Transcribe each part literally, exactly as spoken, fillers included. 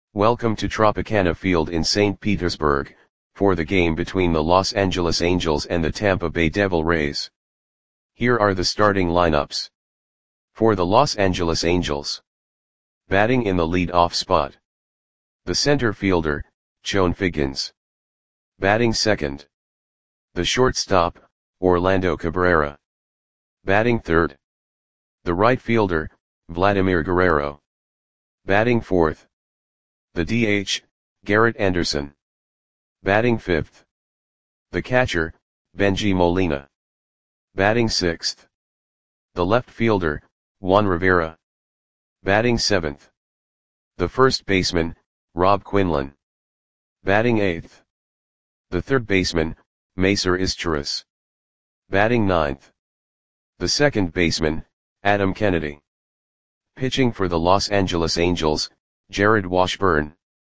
Welcome to Tropicana Field in Saint Petersburg, for the game between the Los Angeles Angels and the Tampa Bay Devil Rays. Here are the starting lineups. For the Los Angeles Angels. Batting in the lead-off spot. The center fielder, Chone Figgins. Batting second. The shortstop, Orlando Cabrera. Batting third. The right fielder, Vladimir Guerrero. Batting fourth. The D H, Garrett Anderson. Batting fifth. The catcher, Bengie Molina. Batting sixth. The left fielder, Juan Rivera. Batting seventh. The first baseman, Rob Quinlan. Batting eighth. The third baseman, Macer Izturis. Batting ninth. The second baseman, Adam Kennedy. Pitching for the Los Angeles Angels, Jared Washburn.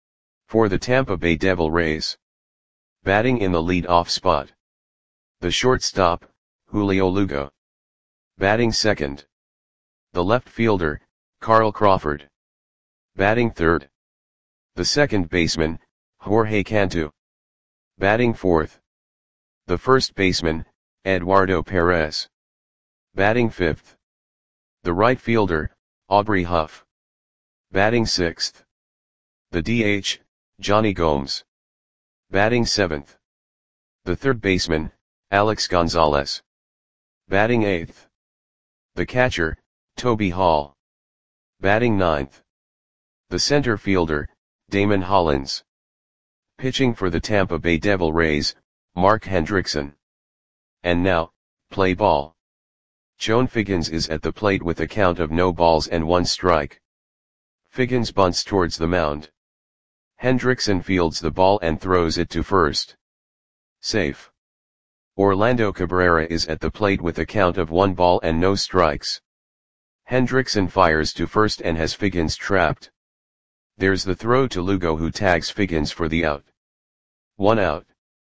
For the Tampa Bay Devil Rays. Batting in the lead-off spot. The shortstop, Julio Lugo. Batting second. The left fielder, Carl Crawford. Batting third. The second baseman, Jorge Cantu. Batting fourth. The first baseman, Eduardo Perez. Batting fifth. The right fielder, Aubrey Huff. Batting sixth. The D H, Johnny Gomes. Batting seventh. The third baseman, Alex Gonzalez. Batting eighth. The catcher, Toby Hall. Batting ninth. The center fielder, Damon Hollins. Pitching for the Tampa Bay Devil Rays, Mark Hendrickson. And now, play ball. Chone Figgins is at the plate with a count of no balls and one strike. Figgins bunts towards the mound. Hendrickson fields the ball and throws it to first. Safe. Orlando Cabrera is at the plate with a count of one ball and no strikes. Hendrickson fires to first and has Figgins trapped. There's the throw to Lugo, who tags Figgins for the out. One out.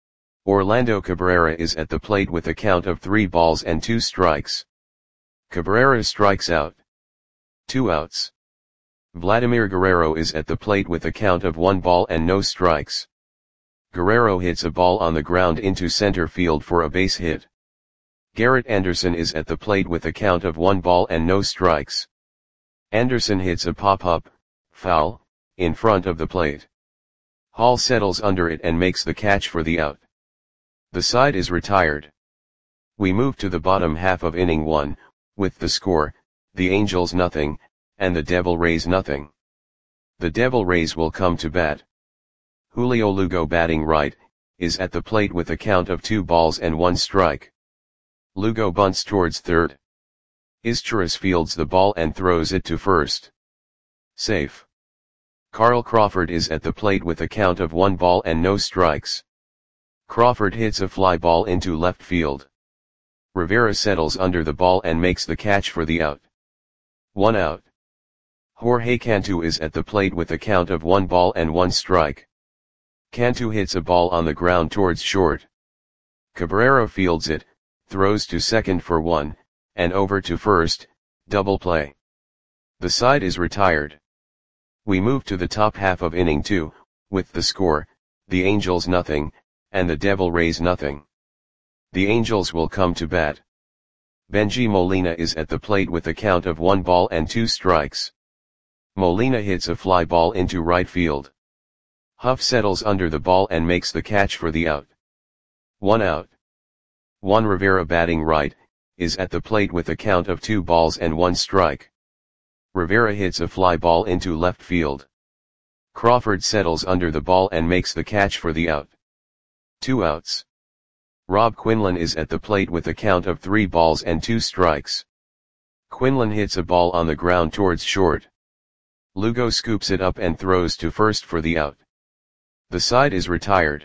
Orlando Cabrera is at the plate with a count of three balls and two strikes. Cabrera strikes out. Two outs. Vladimir Guerrero is at the plate with a count of one ball and no strikes. Guerrero hits a ball on the ground into center field for a base hit. Garrett Anderson is at the plate with a count of one ball and no strikes. Anderson hits a pop-up, foul, in front of the plate. Hall settles under it and makes the catch for the out. The side is retired. We move to the bottom half of inning one, with the score, the Angels nothing, and the Devil Rays nothing. The Devil Rays will come to bat. Julio Lugo, batting right, is at the plate with a count of two balls and one strike. Lugo bunts towards third. Izturis fields the ball and throws it to first. Safe. Carl Crawford is at the plate with a count of one ball and no strikes. Crawford hits a fly ball into left field. Rivera settles under the ball and makes the catch for the out. One out. Jorge Cantu is at the plate with a count of one ball and one strike. Cantu hits a ball on the ground towards short. Cabrera fields it, throws to second for one, and over to first, double play. The side is retired. We move to the top half of inning two, with the score, the Angels nothing, and the Devil Rays nothing. The Angels will come to bat. Bengie Molina is at the plate with a count of one ball and two strikes. Molina hits a fly ball into right field. Huff settles under the ball and makes the catch for the out. One out. Juan Rivera, batting right, is at the plate with a count of two balls and one strike. Rivera hits a fly ball into left field. Crawford settles under the ball and makes the catch for the out. Two outs. Rob Quinlan is at the plate with a count of three balls and two strikes. Quinlan hits a ball on the ground towards short. Lugo scoops it up and throws to first for the out. The side is retired.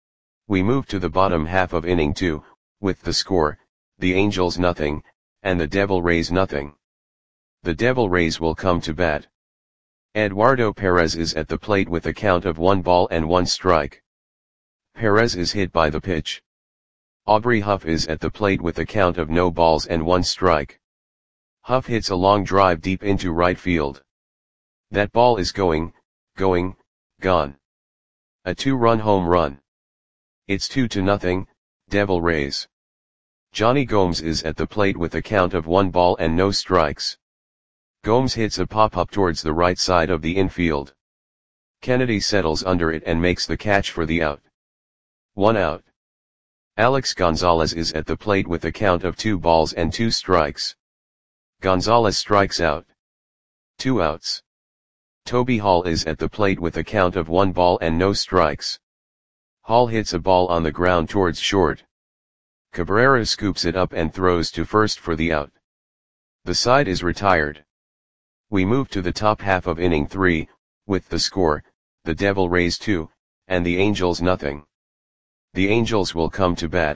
We move to the bottom half of inning two, with the score, the Angels nothing, and the Devil Rays nothing. The Devil Rays will come to bat. Eduardo Perez is at the plate with a count of one ball and one strike. Perez is hit by the pitch. Aubrey Huff is at the plate with a count of no balls and one strike. Huff hits a long drive deep into right field. That ball is going, going, gone. A two-run home run. It's two to nothing, Devil Rays. Johnny Gomes is at the plate with a count of one ball and no strikes. Gomes hits a pop-up towards the right side of the infield. Kennedy settles under it and makes the catch for the out. One out. Alex Gonzalez is at the plate with a count of two balls and two strikes. Gonzalez strikes out. Two outs. Toby Hall is at the plate with a count of one ball and no strikes. Hall hits a ball on the ground towards short. Cabrera scoops it up and throws to first for the out. The side is retired. We move to the top half of inning three, with the score, the Devil Rays two, and the Angels nothing. The Angels will come to bat.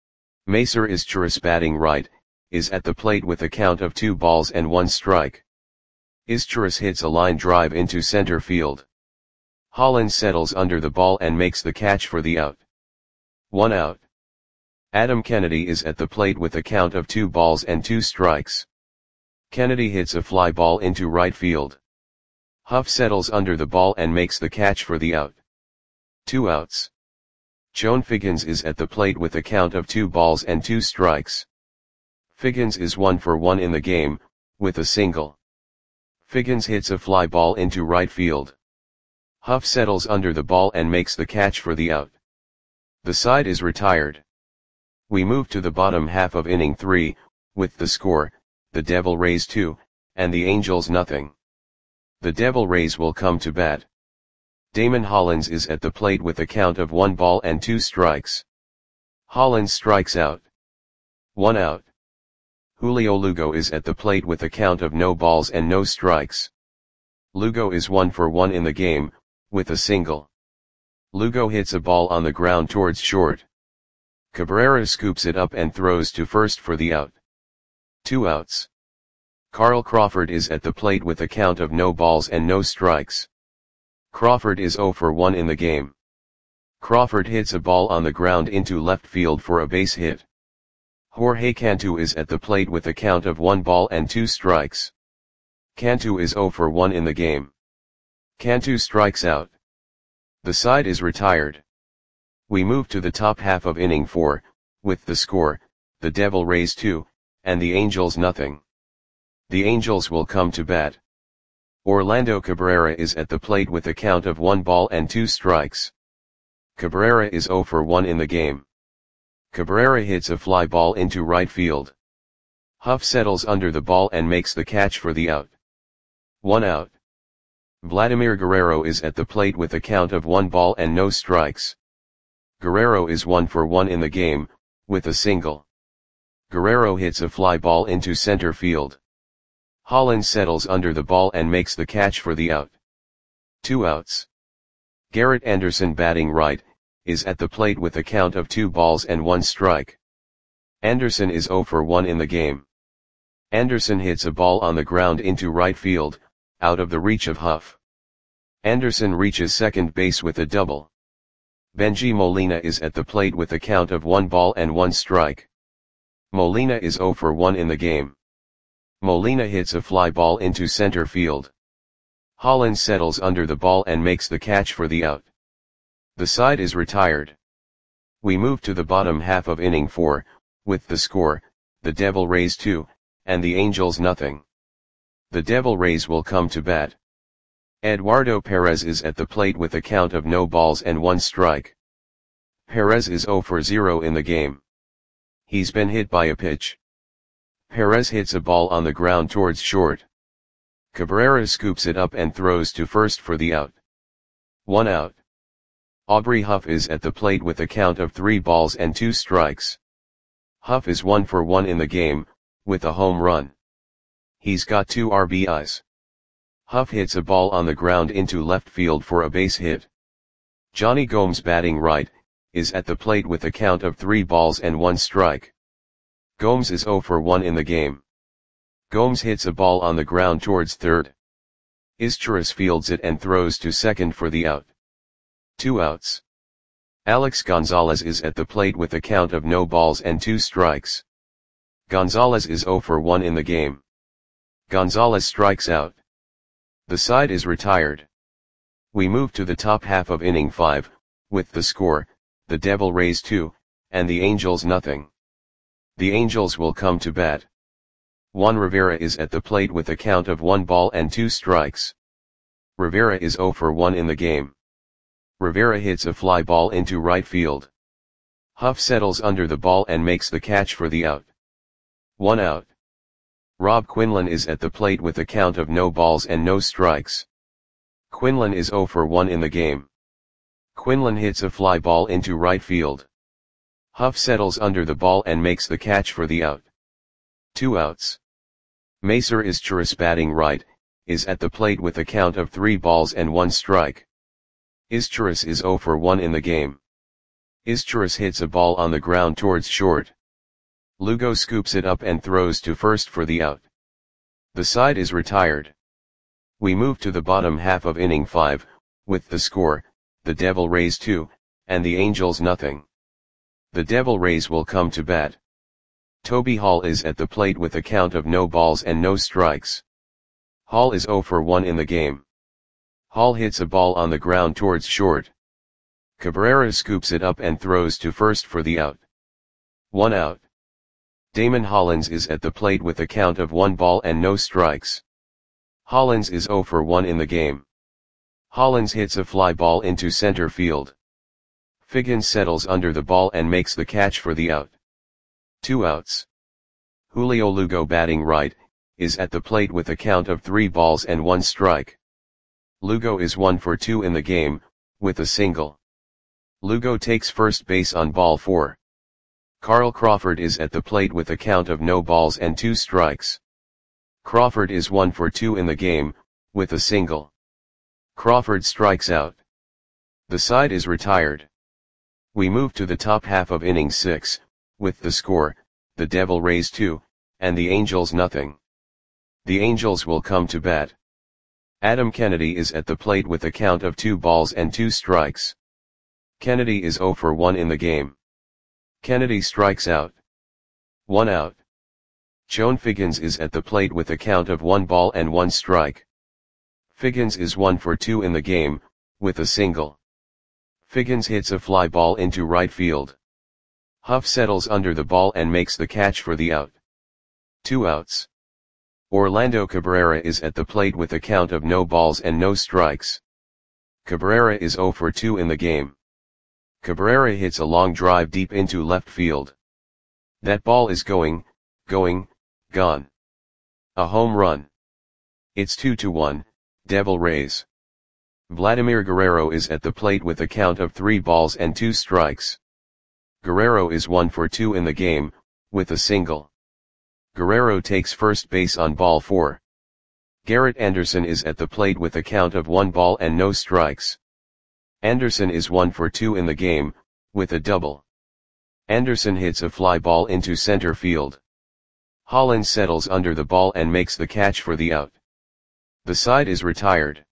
Macer Izturis, batting right, is at the plate with a count of two balls and one strike. Izturis hits a line drive into center field. Holland settles under the ball and makes the catch for the out. One out. Adam Kennedy is at the plate with a count of two balls and two strikes. Kennedy hits a fly ball into right field. Huff settles under the ball and makes the catch for the out. Two outs. Joan Figgins is at the plate with a count of two balls and two strikes. Figgins is one for one in the game, with a single. Figgins hits a fly ball into right field. Huff settles under the ball and makes the catch for the out. The side is retired. We move to the bottom half of inning three, with the score, the Devil Rays two, and the Angels nothing. The Devil Rays will come to bat. Damon Hollins is at the plate with a count of one ball and two strikes. Hollins strikes out. One out. Julio Lugo is at the plate with a count of no balls and no strikes. Lugo is one for one in the game, with a single. Lugo hits a ball on the ground towards short. Cabrera scoops it up and throws to first for the out. Two outs. Carl Crawford is at the plate with a count of no balls and no strikes. Crawford is zero for one in the game. Crawford hits a ball on the ground into left field for a base hit. Jorge Cantu is at the plate with a count of one ball and two strikes. Cantu is zero for one in the game. Cantu strikes out. The side is retired. We move to the top half of inning four, with the score, the Devil Rays two, and the Angels nothing. The Angels will come to bat. Orlando Cabrera is at the plate with a count of one ball and two strikes. Cabrera is zero for one in the game. Cabrera hits a fly ball into right field. Huff settles under the ball and makes the catch for the out. One out. Vladimir Guerrero is at the plate with a count of one ball and no strikes. Guerrero is one for one in the game, with a single. Guerrero hits a fly ball into center field. Hollins settles under the ball and makes the catch for the out. Two outs. Garrett Anderson, batting right, is at the plate with a count of two balls and one strike. Anderson is zero for one in the game. Anderson hits a ball on the ground into right field, out of the reach of Huff. Anderson reaches second base with a double. Benji Molina is at the plate with a count of one ball and one strike. Molina is zero for one in the game. Molina hits a fly ball into center field. Hollins settles under the ball and makes the catch for the out. The side is retired. We move to the bottom half of inning four, with the score, the Devil Rays two, and the Angels nothing. The Devil Rays will come to bat. Eduardo Perez is at the plate with a count of no balls and one strike. Perez is zero for zero in the game. He's been hit by a pitch. Perez hits a ball on the ground towards short. Cabrera scoops it up and throws to first for the out. One out. Aubrey Huff is at the plate with a count of three balls and two strikes. Huff is one for one in the game, with a home run. He's got two R B Is. Huff hits a ball on the ground into left field for a base hit. Johnny Gomes, batting right, is at the plate with a count of three balls and one strike. Gomes is zero for one in the game. Gomes hits a ball on the ground towards third. Izturis fields it and throws to second for the out. Two outs. Alex Gonzalez is at the plate with a count of no balls and two strikes. Gonzalez is zero for one in the game. Gonzalez strikes out. The side is retired. We move to the top half of inning five, with the score, the Devil Rays two, and the Angels nothing. The Angels will come to bat. Juan Rivera is at the plate with a count of one ball and two strikes. Rivera is oh for one in the game. Rivera hits a fly ball into right field. Huff settles under the ball and makes the catch for the out. One out. Rob Quinlan is at the plate with a count of no balls and no strikes. Quinlan is oh for one in the game. Quinlan hits a fly ball into right field. Huff settles under the ball and makes the catch for the out. Two outs. Macer Izturis, batting right, is at the plate with a count of three balls and one strike. Izturis is oh for one in the game. Izturis hits a ball on the ground towards short. Lugo scoops it up and throws to first for the out. The side is retired. We move to the bottom half of inning five, with the score, the Devil Rays two, and the Angels nothing. The Devil Rays will come to bat. Toby Hall is at the plate with a count of no balls and no strikes. Hall is oh for one in the game. Hall hits a ball on the ground towards short. Cabrera scoops it up and throws to first for the out. One out. Damon Hollins is at the plate with a count of one ball and no strikes. Hollins is oh for one in the game. Hollins hits a fly ball into center field. Figgins settles under the ball and makes the catch for the out. Two outs. Julio Lugo, batting right, is at the plate with a count of three balls and one strike. Lugo is one for two in the game, with a single. Lugo takes first base on ball four. Carl Crawford is at the plate with a count of no balls and two strikes. Crawford is one for two in the game, with a single. Crawford strikes out. The side is retired. We move to the top half of inning six, with the score, the Devil Rays two, and the Angels nothing. The Angels will come to bat. Adam Kennedy is at the plate with a count of two balls and two strikes. Kennedy is oh for one in the game. Kennedy strikes out. One out. Chone Figgins is at the plate with a count of one ball and one strike. Figgins is one for two in the game, with a single. Figgins hits a fly ball into right field. Huff settles under the ball and makes the catch for the out. Two outs. Orlando Cabrera is at the plate with a count of no balls and no strikes. Cabrera is oh for two in the game. Cabrera hits a long drive deep into left field. That ball is going, going, gone. A home run. It's two to one, Devil Rays. Vladimir Guerrero is at the plate with a count of three balls and two strikes. Guerrero is one for two in the game, with a single. Guerrero takes first base on ball four. Garrett Anderson is at the plate with a count of one ball and no strikes. Anderson is one for two in the game, with a double. Anderson hits a fly ball into center field. Hollins settles under the ball and makes the catch for the out. The side is retired.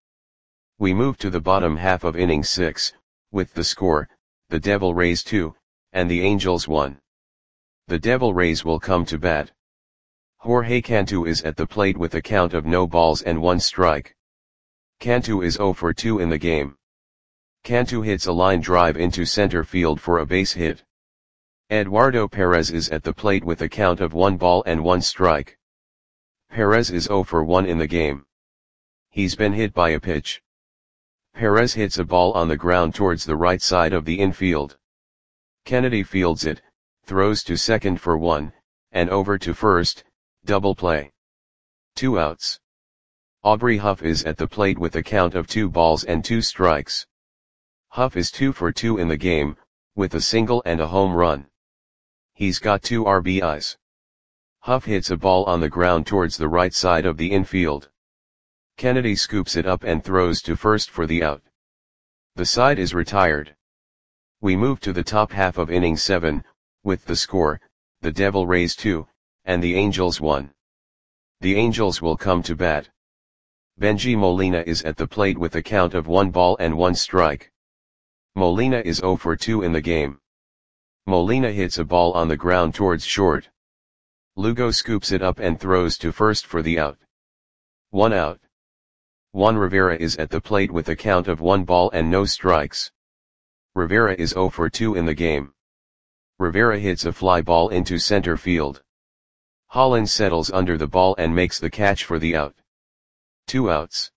We move to the bottom half of inning six, with the score, the Devil Rays two, and the Angels one. The Devil Rays will come to bat. Jorge Cantu is at the plate with a count of no balls and one strike. Cantu is oh for two in the game. Cantu hits a line drive into center field for a base hit. Eduardo Perez is at the plate with a count of one ball and one strike. Perez is oh for one in the game. He's been hit by a pitch. Perez hits a ball on the ground towards the right side of the infield. Kennedy fields it, throws to second for one, and over to first, double play. Two outs. Aubrey Huff is at the plate with a count of two balls and two strikes. Huff is two for two in the game, with a single and a home run. He's got two R B Is. Huff hits a ball on the ground towards the right side of the infield. Kennedy scoops it up and throws to first for the out. The side is retired. We move to the top half of inning seven, with the score, the Devil Rays two, and the Angels one. The Angels will come to bat. Benji Molina is at the plate with a count of one ball and one strike. Molina is oh for two in the game. Molina hits a ball on the ground towards short. Lugo scoops it up and throws to first for the out. One out. Juan Rivera is at the plate with a count of one ball and no strikes. Rivera is zero for two in the game. Rivera hits a fly ball into center field. Hollins settles under the ball and makes the catch for the out. Two outs.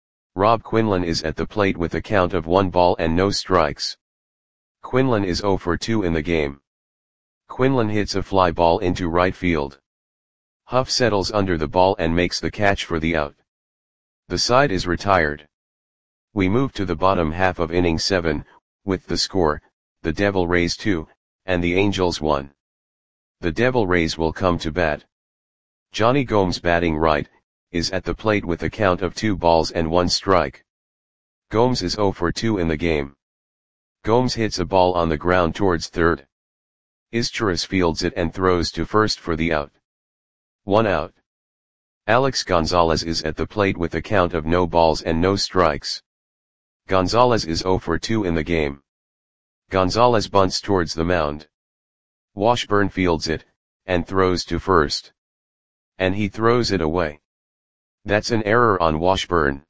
Rob Quinlan is at the plate with a count of one ball and no strikes. Quinlan is zero for two in the game. Quinlan hits a fly ball into right field. Huff settles under the ball and makes the catch for the out. The side is retired. We move to the bottom half of inning seven, with the score, the Devil Rays two, and the Angels one. The Devil Rays will come to bat. Johnny Gomes, batting right, is at the plate with a count of two balls and one strike. Gomes is zero for two in the game. Gomes hits a ball on the ground towards third. Izturis fields it and throws to first for the out. One out. Alex Gonzalez is at the plate with a count of no balls and no strikes. Gonzalez is zero for two in the game. Gonzalez bunts towards the mound. Washburn fields it, and throws to first. And he throws it away. That's an error on Washburn.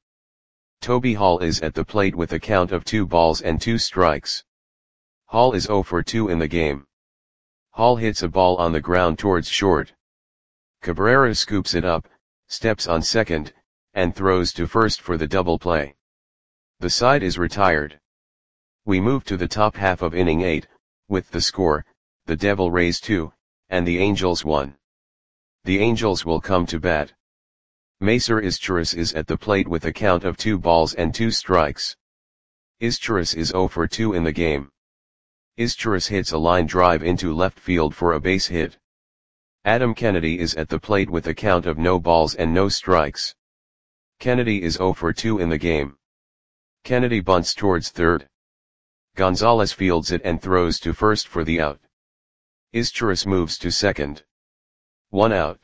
Toby Hall is at the plate with a count of two balls and two strikes. Hall is zero for two in the game. Hall hits a ball on the ground towards short. Cabrera scoops it up, steps on second, and throws to first for the double play. The side is retired. We move to the top half of inning eight, with the score, the Devil Rays two, and the Angels one. The Angels will come to bat. Macer Izturis is at the plate with a count of two balls and two strikes. Izturis is zero for two in the game. Izturis hits a line drive into left field for a base hit. Adam Kennedy is at the plate with a count of no balls and no strikes. Kennedy is zero for two in the game. Kennedy bunts towards third. Gonzalez fields it and throws to first for the out. Izturis moves to second. One out.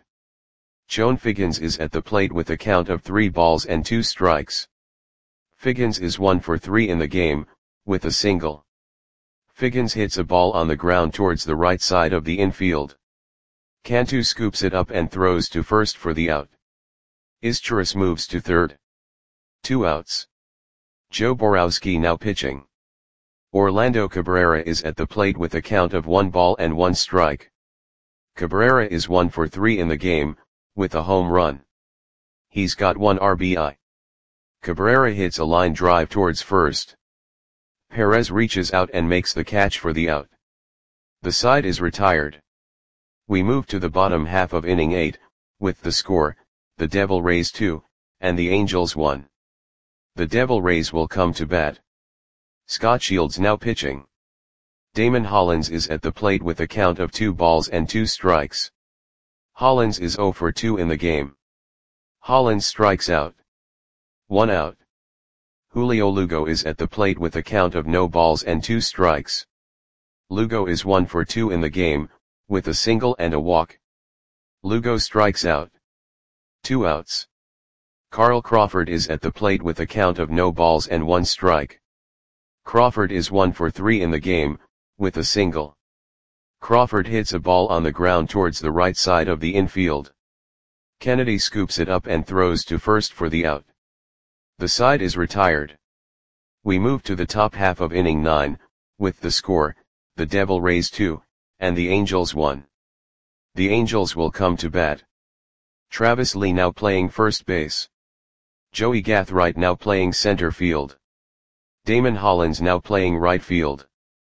Joan Figgins is at the plate with a count of three balls and two strikes. Figgins is one for three in the game, with a single. Figgins hits a ball on the ground towards the right side of the infield. Cantu scoops it up and throws to first for the out. Izturis moves to third. Two outs. Joe Borowski now pitching. Orlando Cabrera is at the plate with a count of one ball and one strike. Cabrera is one for three in the game, with a home run. He's got one R B I. Cabrera hits a line drive towards first. Perez reaches out and makes the catch for the out. The side is retired. We move to the bottom half of inning eight, with the score, the Devil Rays two, and the Angels one. The Devil Rays will come to bat. Scott Shields now pitching. Damon Hollins is at the plate with a count of two balls and two strikes. Hollins is zero for two in the game. Hollins strikes out. One out. Julio Lugo is at the plate with a count of no balls and two strikes. Lugo is one for two in the game, with a single and a walk. Lugo strikes out. Two outs. Carl Crawford is at the plate with a count of no balls and one strike. Crawford is one for three in the game, with a single. Crawford hits a ball on the ground towards the right side of the infield. Kennedy scoops it up and throws to first for the out. The side is retired. We move to the top half of inning nine, with the score, the Devil Rays two, and the Angels one. The Angels will come to bat. Travis Lee now playing first base. Joey Gathright now playing center field. Damon Hollins now playing right field.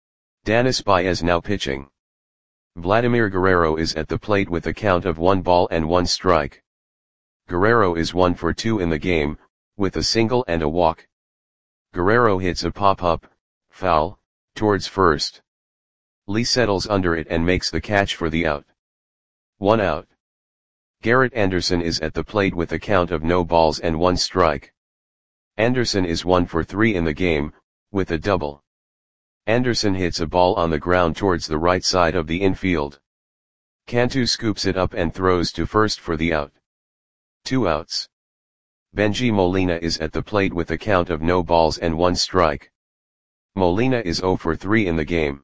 Danis Baez now pitching. Vladimir Guerrero is at the plate with a count of one ball and one strike. Guerrero is one for two in the game, with a single and a walk. Guerrero hits a pop-up, foul, towards first. Lee settles under it and makes the catch for the out. One out. Garrett Anderson is at the plate with a count of no balls and one strike. Anderson is one for three in the game, with a double. Anderson hits a ball on the ground towards the right side of the infield. Cantu scoops it up and throws to first for the out. Two outs. Benji Molina is at the plate with a count of no balls and one strike. Molina is zero for three in the game.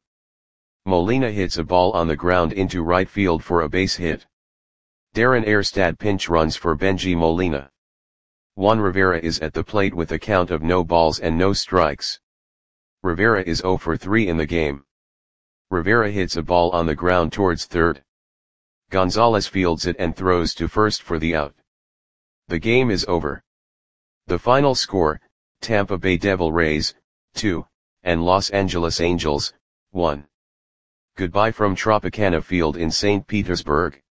Molina hits a ball on the ground into right field for a base hit. Darren Erstad pinch runs for Benji Molina. Juan Rivera is at the plate with a count of no balls and no strikes. Rivera is zero for three in the game. Rivera hits a ball on the ground towards third. Gonzalez fields it and throws to first for the out. The game is over. The final score, Tampa Bay Devil Rays, two, and Los Angeles Angels, one. Goodbye from Tropicana Field in Saint Petersburg.